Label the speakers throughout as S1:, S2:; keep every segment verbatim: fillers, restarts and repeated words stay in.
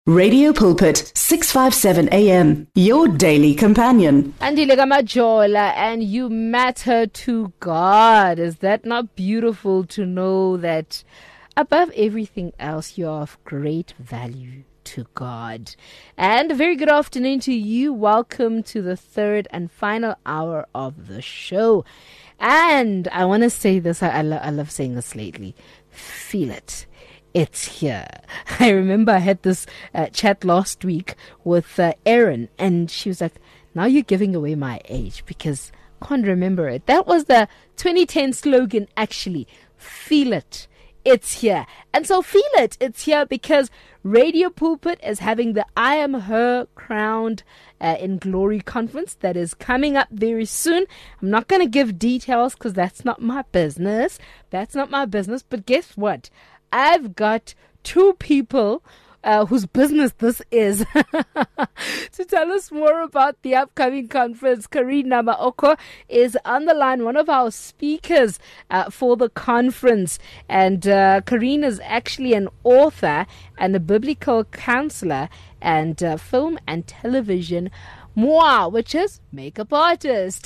S1: Radio Pulpit, six fifty-seven A M, your daily companion.
S2: Andile Majola, and you matter to God. Is that not beautiful to know that above everything else, you are of great value to God? And a very good afternoon to you. Welcome to the third and final hour of the show. And I want to say this, I, I, lo- I love saying this lately. Feel it. It's here. I remember I had this uh, chat last week with uh, Erin, and she was like, now you're giving away my age because I can't remember it. That was the twenty ten slogan, actually. Feel it. It's here. And so feel it. It's here because Radio Pulpit is having the I Am Her Crowned uh, in Glory conference that is coming up very soon. I'm not going to give details because that's not my business. That's not my business. But guess what? I've got two people uh, whose business this is to tell us more about the upcoming conference. Karina Maoko is on the line, one of our speakers uh, for the conference. And uh, Karina is actually an author and a biblical counselor and uh, film and television Moi, which is makeup artist.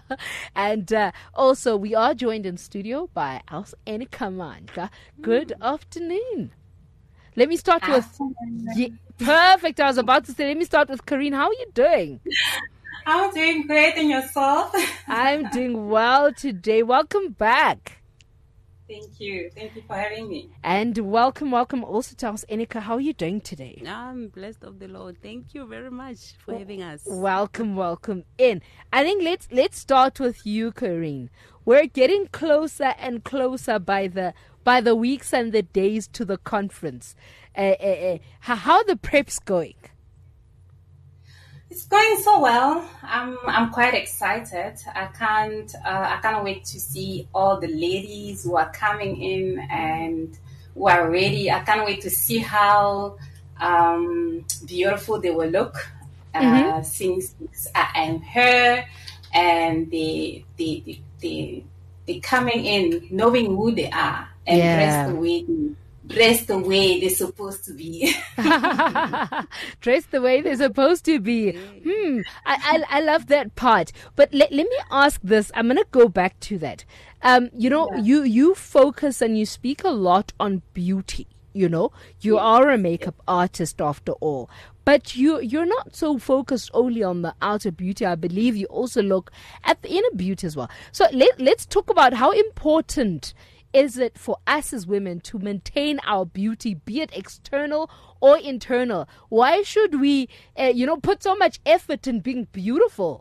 S2: And uh, also we are joined in studio by Aus Enikamanka. Good mm. afternoon. Let me start with yeah, perfect. I was about to say, let me start with Karine. How are you doing?
S3: I'm doing great, and yourself?
S2: I'm doing well today. Welcome back.
S3: Thank you. Thank you for having me.
S2: And welcome, welcome also to us, Enika. How are you doing today?
S4: I'm blessed of the Lord. Thank you very much for well, having us.
S2: Welcome, welcome in. I think let's let's start with you, Karine. We're getting closer and closer by the by the weeks and the days to the conference. Uh, uh, uh, how, how are the preps going?
S3: It's going so well. I'm I'm quite excited. I can't uh, I can't wait to see all the ladies who are coming in and who are ready. I can't wait to see how um, beautiful they will look. Uh, mm-hmm. Since I am her, and they they they they they coming in knowing who they are and yeah. dressed the way they. Dressed the way they're supposed to be.
S2: Dressed the way they're supposed to be. Hmm. I, I, I love that part. But let, let me ask this. I'm going to go back to that. Um, you know, yeah. you, you focus and you speak a lot on beauty. You know, you yeah. are a makeup yeah. artist after all. But you, you're not so focused only on the outer beauty. I believe you also look at the inner beauty as well. So let, let's talk about how important is it for us as women to maintain our beauty, be it external or internal? Why should we, uh, you know, put so much effort in being beautiful?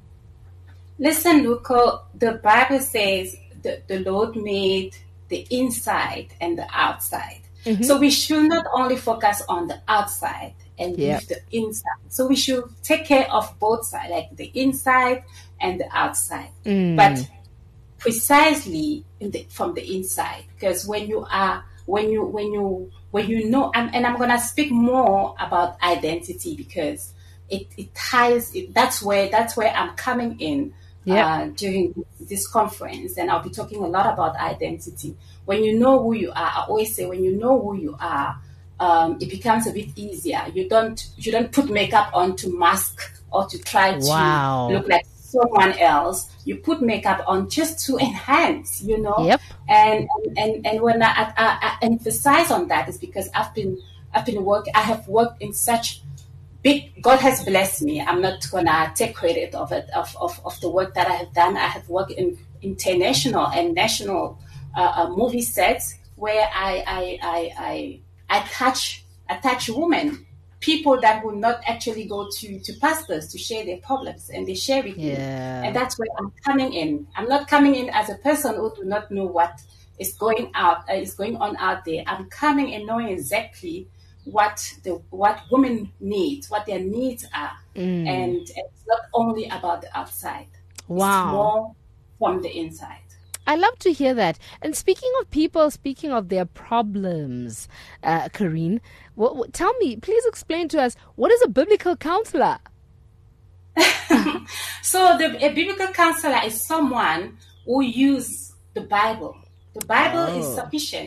S3: Listen, Luko, the Bible says that the Lord made the inside and the outside. Mm-hmm. So we should not only focus on the outside and yep. leave the inside. So we should take care of both sides, like the inside and the outside. Mm. But precisely in the, from the inside, because when you are, when you, when you, when you know, and, and I'm gonna speak more about identity because it, it ties. It, that's where that's where I'm coming in yeah. uh, during this conference, and I'll be talking a lot about identity. When you know who you are, I always say, when you know who you are, um, it becomes a bit easier. You don't you don't put makeup on to mask or to try to
S2: wow.
S3: look like someone else. You put makeup on just to enhance, you know.
S2: Yep.
S3: And and and when I, I, I emphasize on that is because I've been I've been work I have worked in such big. God has blessed me. I'm not gonna take credit of it of of, of the work that I have done. I have worked in international and national uh, uh, movie sets where I I I I, I touch I touch women. People that will not actually go to, to pastors to share their problems, and they share with
S2: yeah.
S3: me. And that's where I'm coming in. I'm not coming in as a person who do not know what is going out uh, is going on out there. I'm coming in knowing exactly what the what women need, what their needs are, mm. and it's not only about the outside.
S2: Wow,
S3: it's more from the inside.
S2: I love to hear that. And speaking of people, speaking of their problems, uh, Karine, what, what, tell me, please explain to us, what is a biblical counselor?
S3: So the, a biblical counselor is someone who uses the Bible. The Bible oh. is sufficient.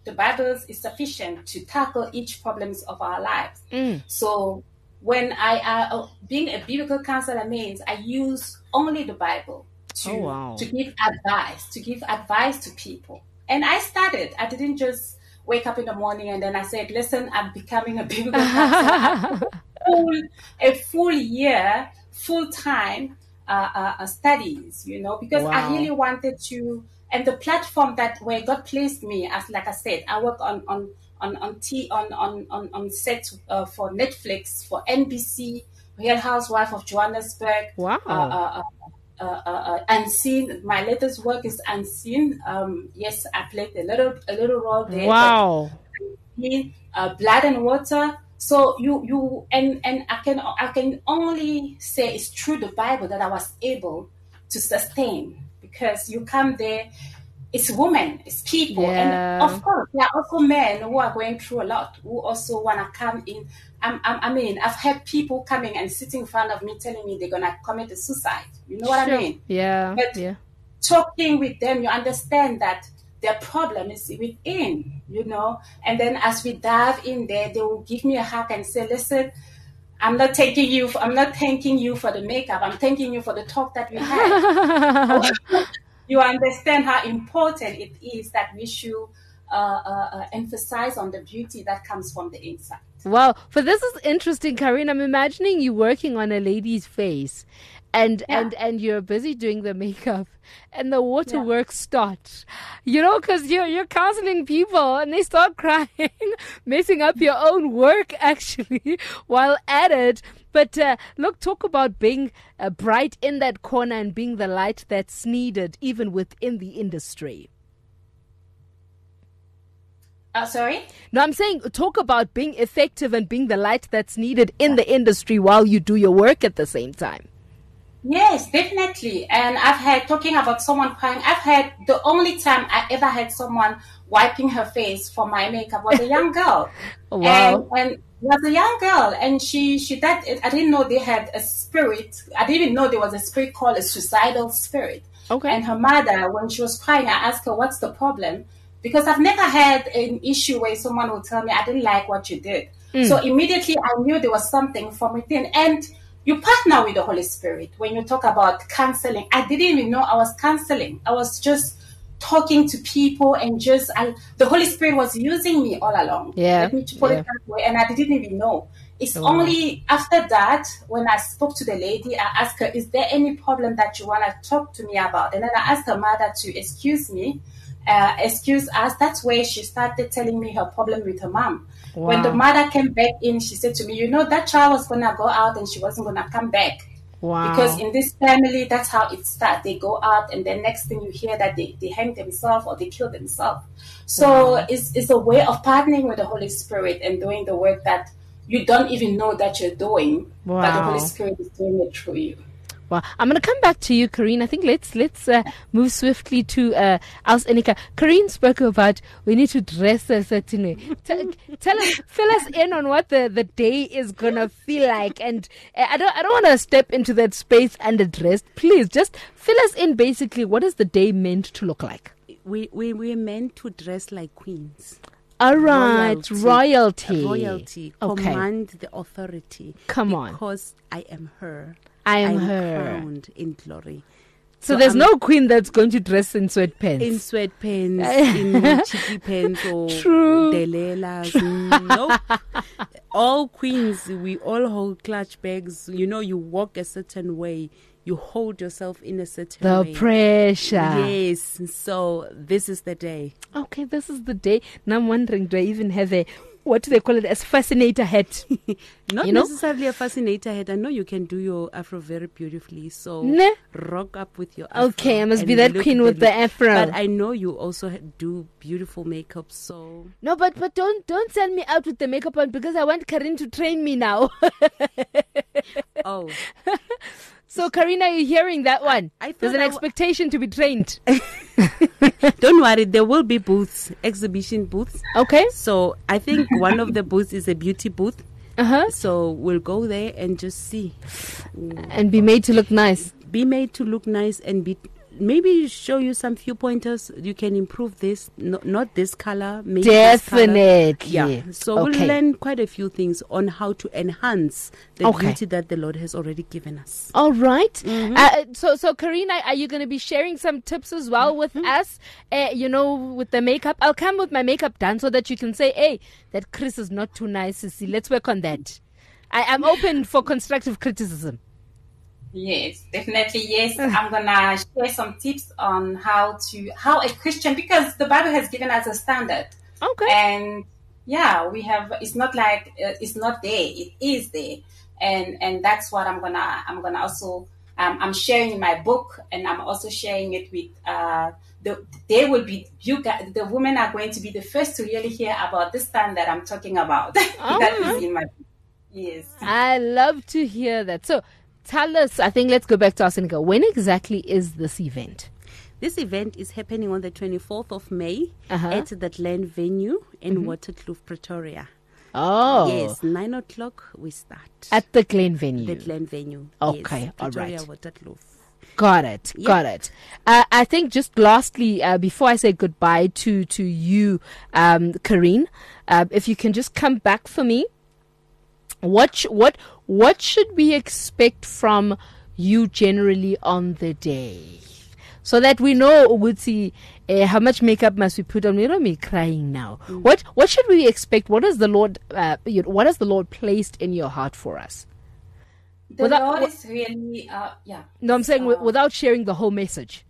S3: the Bible is sufficient to tackle each problems of our lives.
S2: Mm.
S3: So when I, uh, being a biblical counselor means I use only the Bible to,
S2: Oh, wow.
S3: to give advice, to give advice to people. And I started, I didn't just wake up in the morning and then I said, listen, I'm becoming a biblical counselor. full, a full year, full time uh, uh, studies, you know, because
S2: Wow.
S3: I really wanted to, and the platform that where God placed me, as like I said, I work on on on on T on on on, on set uh, for Netflix, for N B C, Real Housewife of Johannesburg.
S2: Wow.
S3: Uh, uh, uh, uh, uh, Unseen. My latest work is Unseen. Um, yes, I played a little a little role there.
S2: Wow.
S3: But, uh, Blood and Water. So you you and and I can I can only say it's through the Bible that I was able to sustain, because you come there, it's women, it's people,
S2: Yeah.
S3: and of course there are also men who are going through a lot, who also want to come in. I'm, I'm, I mean, I've had people coming and sitting in front of me telling me they're gonna commit a suicide. You know what
S2: Sure.
S3: I mean?
S2: Yeah.
S3: But
S2: yeah.
S3: talking with them, you understand that their problem is within, you know. And then as we dive in there, they will give me a hug and say, listen, I'm not taking you, for, I'm not thanking you for the makeup. I'm thanking you for the talk that we had. You understand how important it is that we should uh, uh, uh, emphasize on the beauty that comes from the inside.
S2: Wow. But this is interesting, Karine. I'm imagining you working on a lady's face and
S3: Yeah.
S2: and and you're busy doing the makeup and the
S3: Yeah.
S2: waterworks start. You know, because you're, you're counseling people and they start crying, messing up your own work, actually, while at it. But uh, look, talk about being uh, bright in that corner and being the light that's needed even within the industry.
S3: Uh, sorry?
S2: No, I'm saying talk about being effective and being the light that's needed in the industry while you do your work at the same time.
S3: Yes, definitely. And I've had, talking about someone crying, I've had, the only time I ever had someone wiping her face for my makeup was a young girl.
S2: Wow.
S3: And, and was a young girl, and she, she, that, I didn't know they had a spirit. I didn't even know there was a spirit called a suicidal spirit.
S2: Okay.
S3: And her mother, when she was crying, I asked her, what's the problem? Because I've never had an issue where someone would tell me, I didn't like what you did. So immediately I knew there was something from within. And you partner with the Holy Spirit when you talk about counseling. I didn't even know I was counseling. I was just talking to people, and just I, the Holy Spirit was using me all along.
S2: Yeah,
S3: Let me put
S2: yeah.
S3: it that way. And I didn't even know. It's
S2: Oh,
S3: only after that, when I spoke to the lady, I asked her, is there any problem that you want to talk to me about? And then I asked her mother to excuse me, uh, excuse us. That's where she started telling me her problem with her mom. When the
S2: Wow.
S3: mother came back in, she said to me, you know, that child was going to go out and she wasn't going to come back.
S2: Wow.
S3: Because in this family, that's how it starts. They go out, and then next thing you hear that they, they hang themselves or they kill themselves. So
S2: Wow.
S3: it's, it's a way of partnering with the Holy Spirit and doing the work that you don't even know that you're doing, but the
S2: Wow.
S3: Holy Spirit is doing it through you.
S2: Well, I'm going to come back to you, Karine. I think let's let's uh, move swiftly to uh, Als Enika. Karine spoke about we need to dress a certain way. T- tell us, fill us in on what the, the day is going to feel like. And uh, I don't I don't want to step into that space underdressed. Please, just fill us in basically. What is the day meant to look like?
S4: We, we, we're meant to dress like queens.
S2: All right, royalty.
S4: Royalty.
S2: Okay.
S4: Command the authority.
S2: Come on.
S4: Because I am her.
S2: I am
S4: I'm
S2: her.
S4: crowned in glory.
S2: So, there's
S4: I'm
S2: no queen that's going to dress in sweatpants.
S4: in sweatpants, in cheeky pants or
S2: True.
S4: delelas. Nope. All queens, we all hold clutch bags. You know, you walk a certain way. You hold yourself in a certain
S2: the
S4: way.
S2: pressure.
S4: Yes. So this is the day.
S2: Okay, this is the day. Now I'm wondering, do I even have a, what do they call it, as fascinator hat?
S4: Not
S2: You know?
S4: necessarily a fascinator head. I know you can do your afro very beautifully. So
S2: Nah.
S4: rock up with your afro.
S2: Okay, I must be
S4: and
S2: that
S4: look
S2: queen with the
S4: very-
S2: afro.
S4: But I know you also ha- do beautiful makeup. So
S2: No, but but don't don't send me out with the makeup on, because I want Karine to train me now.
S4: oh.
S2: So Karina, are you hearing that one?
S4: I thought
S2: There's an
S4: I w-
S2: expectation to be trained.
S4: Don't worry, there will be booths, exhibition booths.
S2: Okay.
S4: So I think one of the booths is a beauty booth.
S2: Uh-huh.
S4: So we'll go there and just see.
S2: And be made to look nice.
S4: Be made to look nice and be maybe show you some few pointers. You can improve this, no, not this color, maybe
S2: Definitely.
S4: This color. Yeah. So
S2: Okay.
S4: we'll learn quite a few things on how to enhance the
S2: Okay.
S4: beauty that the Lord has already given us.
S2: All right.
S4: Mm-hmm.
S2: Uh, so, so Karina, are you going to be sharing some tips as well with
S4: Mm-hmm.
S2: us? Uh, you know, with the makeup. I'll come with my makeup done so that you can say, "Hey, that Chris is not too nice. Sissy. Let's work on that." I am open for constructive criticism.
S3: Yes, definitely. Yes, I'm gonna share some tips on how to how a Christian, because the Bible has given us a standard,
S2: Okay.
S3: and yeah, we have. It's not like uh, it's not there. It is there, and and that's what I'm gonna I'm gonna also um, I'm sharing in my book, and I'm also sharing it with uh the. They will be you guys. The women are going to be the first to really hear about this standard I'm talking about. That is in my book. Yes.
S2: I love to hear that. So, tell us. I think let's go back to our Senegal. When exactly is this event?
S4: This event is happening on the twenty-fourth of May
S2: Uh-huh.
S4: at the Glen venue in Waterkloof, Pretoria.
S2: Oh,
S4: Yes, nine o'clock we start.
S2: at the Glen venue.
S4: the Glen venue.
S2: Okay,
S4: yes,
S2: all
S4: Pretoria,
S2: right.
S4: Waterkloof.
S2: Got it. Got it. Uh, I think just lastly, uh, before I say goodbye to to you, um, Karine, uh, if you can just come back for me. What sh- what what should we expect from you generally on the day, so that we know, Uguti, uh, how much makeup must we put on? You know me crying now.
S4: Mm.
S2: What what should we expect? What has the Lord uh, you know, what has the Lord placed in your heart for us?
S3: The
S2: Without-
S3: Lord is really uh yeah.
S2: No, I'm saying wi-
S3: Uh,
S2: without sharing the whole message.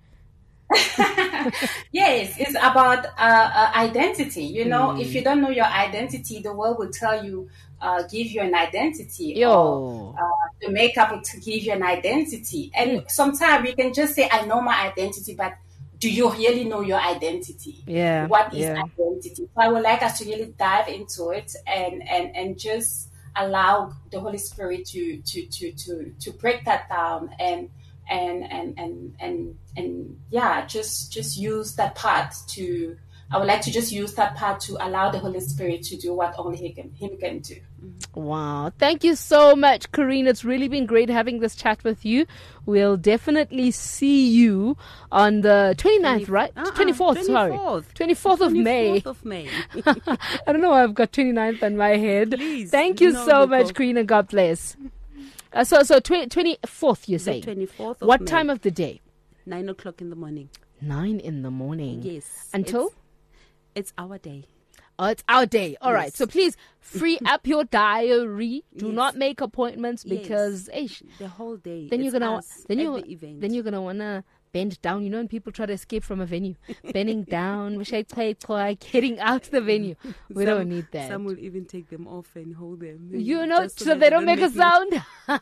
S3: Yes, it's about uh, uh, identity. You know, if you don't know your identity, the world will tell you, uh, give you an identity.
S2: Yo.
S3: Or, uh, the makeup will to give you an identity. And sometimes you can just say, I know my identity, but do you really know your identity?
S2: Yeah,
S3: What is
S2: yeah.
S3: identity? So I would like us to really dive into it and, and, and just allow the Holy Spirit to, to, to, to, to break that down and, and, and, and, and, and yeah, just, just use that part to, I would like to just use that part to allow the Holy Spirit to do what only he can, him can do.
S2: Wow. Thank you so much, Karine. It's really been great having this chat with you. We'll definitely see you on the twenty-ninth, right?
S4: Uh-uh,
S2: twenty-fourth, sorry.
S4: twenty-fourth.
S2: twenty-fourth of May.
S4: twenty-fourth of May.
S2: I don't know why I've got twenty-ninth on my head.
S4: Please,
S2: Thank you
S4: no,
S2: so
S4: Nicole.
S2: much, Karine, and God bless. Uh, so, so tw- twenty-fourth, you're
S4: The
S2: saying?
S4: twenty-fourth of
S2: What
S4: May.
S2: time of the day?
S4: Nine o'clock in the morning.
S2: Nine in the morning.
S4: Yes.
S2: Until?
S4: It's, it's our day.
S2: Oh, it's our day. All right.
S4: Yes.
S2: So please free up your diary. Do
S4: Yes.
S2: not make appointments
S4: Yes.
S2: because eish,
S4: The whole day.
S2: then you're
S4: It's
S2: gonna
S4: us
S2: then
S4: at
S2: you
S4: the event.
S2: then you're gonna wanna bend down. You know, when people try to escape from a venue, bending down, wish I played like getting out the venue. We
S4: Some-
S2: don't need that.
S4: Some will even take them off and hold them.
S2: You know,
S4: just
S2: so they don't make a
S4: noise.
S2: sound.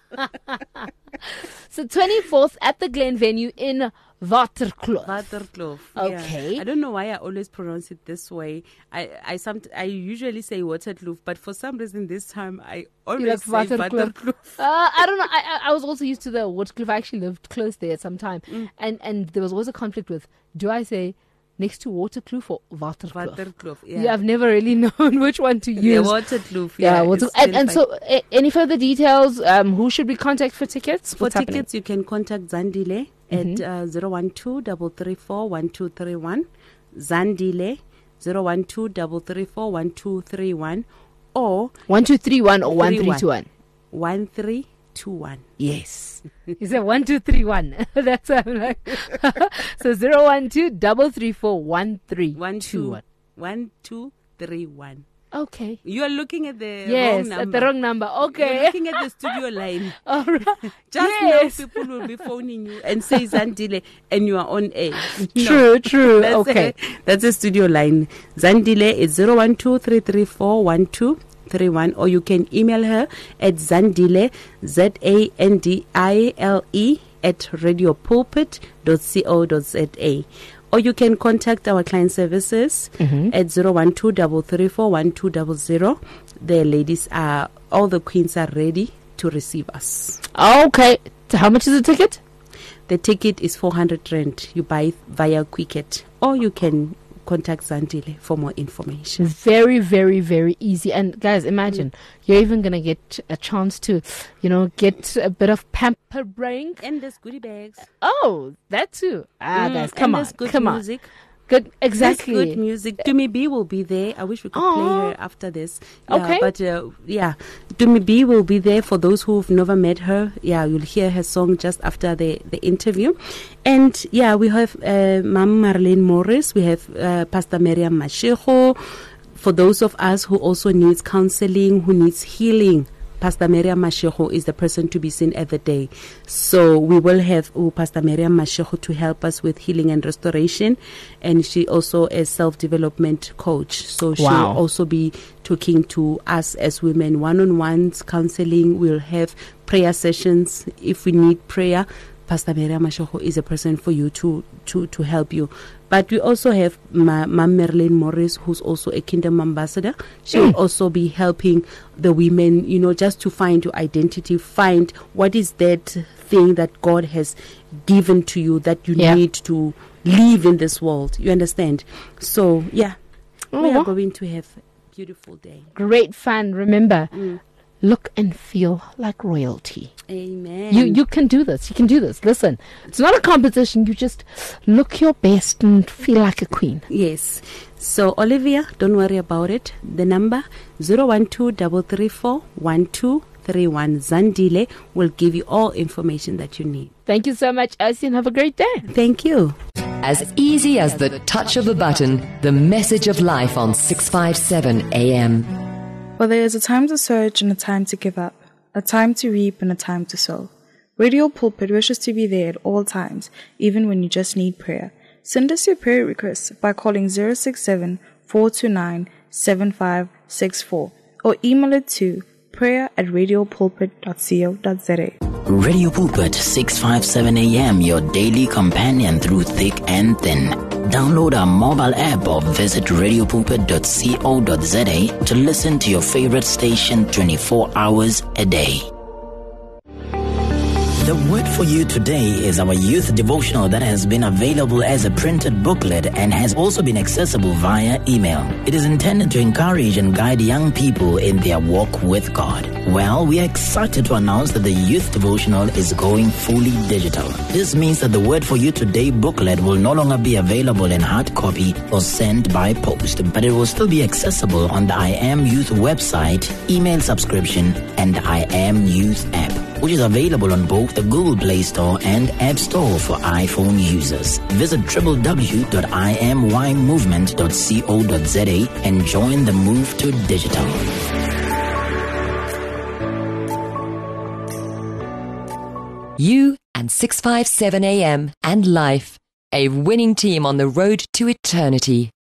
S2: So twenty-fourth at the Glen venue in Waterkloof.
S4: Waterkloof.
S2: Okay.
S4: Yeah. I don't know why I always pronounce it this way. I I some I usually say Waterkloof, but for some reason this time I always
S2: like
S4: say
S2: Waterkloof.
S4: Waterkloof.
S2: Uh, I don't know. I, I I was also used to the Waterkloof. I actually lived close there at some time,
S4: Mm.
S2: and and there was always a conflict with, do I say next to Waterkloof or Waterkloof?
S4: Waterkloof. Yeah.
S2: Yeah, I've never really known which one to
S4: Yeah,
S2: use.
S4: Waterkloof.
S2: Yeah,
S4: Yeah.
S2: Water-
S4: it's
S2: and,
S4: still
S2: and
S4: fine.
S2: so a, any further details? Um, who should we contact for tickets?
S4: For
S2: What's happening?
S4: tickets, you can contact Zandile at uh, zero one two three three four one two three one. Zandile zero one two three three four one two three one or
S2: One two three one or one
S4: Three
S2: three
S4: one.
S2: two one.
S4: one three two one.
S2: Yes. You said one two three one. That's what I'm like. So zero one two double three four one three
S4: One
S2: two
S4: two
S2: one.
S4: one two three one.
S2: Okay.
S4: You are looking at the
S2: Yes,
S4: wrong
S2: at
S4: number.
S2: the wrong number.
S4: You're
S2: Okay.
S4: looking at the studio line.
S2: All right.
S4: Just
S2: Yes.
S4: now, people will be phoning you and say Zandile, and you are on air.
S2: True, true.
S4: That's
S2: Okay.
S4: A, that's a studio line. Zandile is zero one two three three four one two three one, or you can email her at Zandile, Z A N D I L E, at radiopulpit dot co dot za. Or you can contact our client services at zero one two three three four one two zero zero. The ladies are, all the queens are ready to receive us.
S2: Okay. So how much is the ticket?
S4: The ticket is four hundred rand. You buy it via Quicket, or you can contact Zandile for more information.
S2: Very, very, very easy. And guys, imagine mm. you're even going to get a chance to, you know, get a bit of pampering.
S4: And there's goodie bags.
S2: Oh, that too. Ah, mm, guys, come on.
S4: Good
S2: come
S4: music.
S2: on. Good, exactly.
S4: There's good music. Dumi B will be there. I wish we could Aww. play her after this. Yeah,
S2: okay.
S4: But uh, yeah, Dumi B will be there for those who've never met her. Yeah, you'll hear her song just after the, the interview. And yeah, we have uh, Ma'am Marlene Morris. We have uh, Pastor Miriam Mashego. For those of us who also needs counseling, who needs healing, Pastor Miriam Mashego is the person to be seen every day. So we will have oh, Pastor Miriam Mashego to help us with healing and restoration. And she also is self-development coach. So wow. she'll also be talking to us as women, one-on-ones, counseling. We'll have prayer sessions if we need prayer. Pastor Miriam Mashego is a person for you to, to, to help you. But we also have Ma- Ma'am Marlene Morris, who's also a Kingdom Ambassador. She will mm. also be helping the women, you know, just to find your identity, find what is that thing that God has given to you that you yeah. need to live in this world. You understand? So, yeah, oh. we are going to have a beautiful day.
S2: Great fun. Remember, mm. look and feel like royalty.
S4: Amen.
S2: You you can do this. You can do this. Listen, it's not a competition. You just look your best and feel like a queen.
S4: Yes. So, Olivia, don't worry about it. The number zero one two three three four one two three one. Zandile will give you all information that you need.
S2: Thank you so much, Elsie, and have a great day.
S4: Thank you.
S5: As easy as the touch of a button, the message of life on six fifty-seven A M.
S6: Well, there is a time to search and a time to give up, a time to reap and a time to sow. Radio Pulpit wishes to be there at all times, even when you just need prayer. Send us your prayer requests by calling zero six seven, four two nine, seven five six four or email it to prayer at radiopulpit dot co dot za.
S7: Radio Pulpit six fifty-seven A M, your daily companion through thick and thin. Download our mobile app or visit radiopulpit dot co dot za to listen to your favorite station twenty-four hours a day. The word for you today is our youth devotional that has been available as a printed booklet and has also been accessible via email. It is intended to encourage and guide young people in their walk with God. Well, we are excited to announce that the youth devotional is going fully digital. This means that the word for you today booklet will no longer be available in hard copy or sent by post, but it will still be accessible on the I Am Youth website, email subscription, and I Am Youth app, which is available on both the Google Play Store and App Store for iPhone users. Visit w w w dot i m y movement dot co dot za and join the move to digital.
S5: You and six fifty-seven A M and life, a winning team on the road to eternity.